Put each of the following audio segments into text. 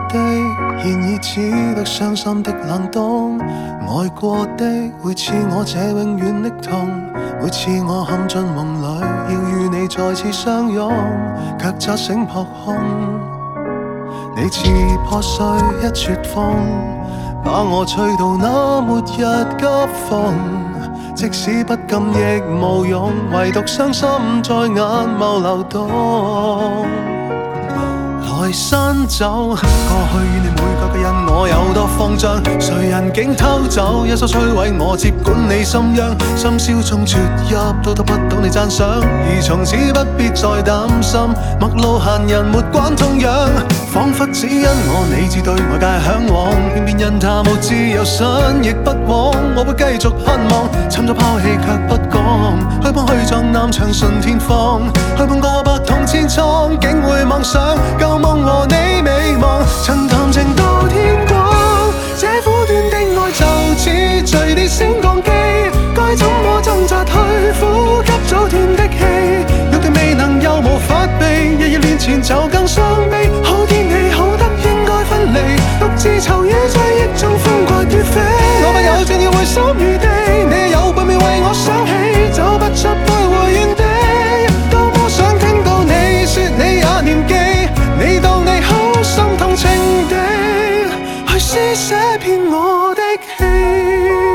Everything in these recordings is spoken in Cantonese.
的，現已只得傷心的冷凍。愛過的會似我這永遠的痛，每次我陷進夢裏，要與你再次相擁，卻扎醒撲空。你似破碎一撮風，把我吹到那末日急風。即使不甘亦無用，唯獨傷心在眼眸流動。來伸走過去與你每個嘅印，我有多慌張，誰人竟偷走一手摧毀我，接管你心央，深宵中啜泣都得不到你讚賞，而從此不必再擔心陌路閒人沒關痛癢，彷彿只因我你至對外界嚮往，偏偏因他無自由身亦不枉，我會繼續盼望，尋咗拋棄卻不講，去幫去撞南牆順天荒，去碰過百痛千瘡，竟會妄想舊夢和你美望，曾談情到天光，這苦短的愛就似墜跌升降機，該怎麼掙扎去呼吸早斷的氣，欲定未能又無法避，日日戀前就更傷悲，好天氣好得應該分離，獨自囚於追憶中風刮雨飛，我不有正要會心如地，你有背面為我想起，走不出徘徊原地，多麼想聽到你說你也念記，你當你好心痛情地去施捨遍我的氣。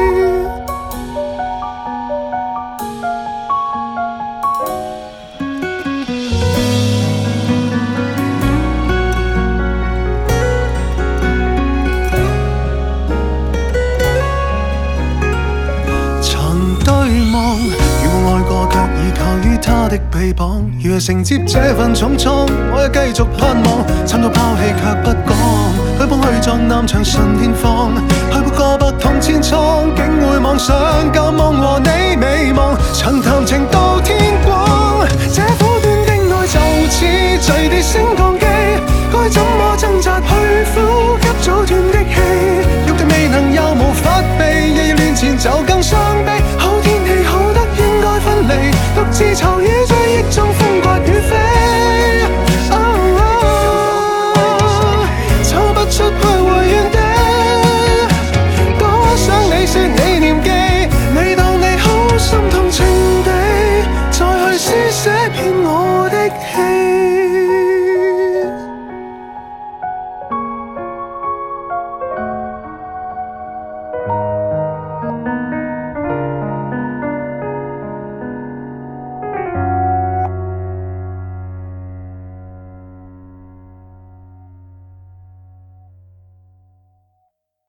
曾對望，與我愛過卻倚靠於他的臂膀，如係承接這份重創，我也繼續盼望，慘到拋棄卻不講，去碰去撞南牆順天荒，去撥過百痛千瘡，竟會妄想舊夢和你美望，曾談情到天光，這苦短的愛就似墜跌升降機，該怎麼掙扎去呼吸早斷的氣，欲定未能又無法避，日日戀前就更傷悲，好天氣好得應該分離，獨自囚於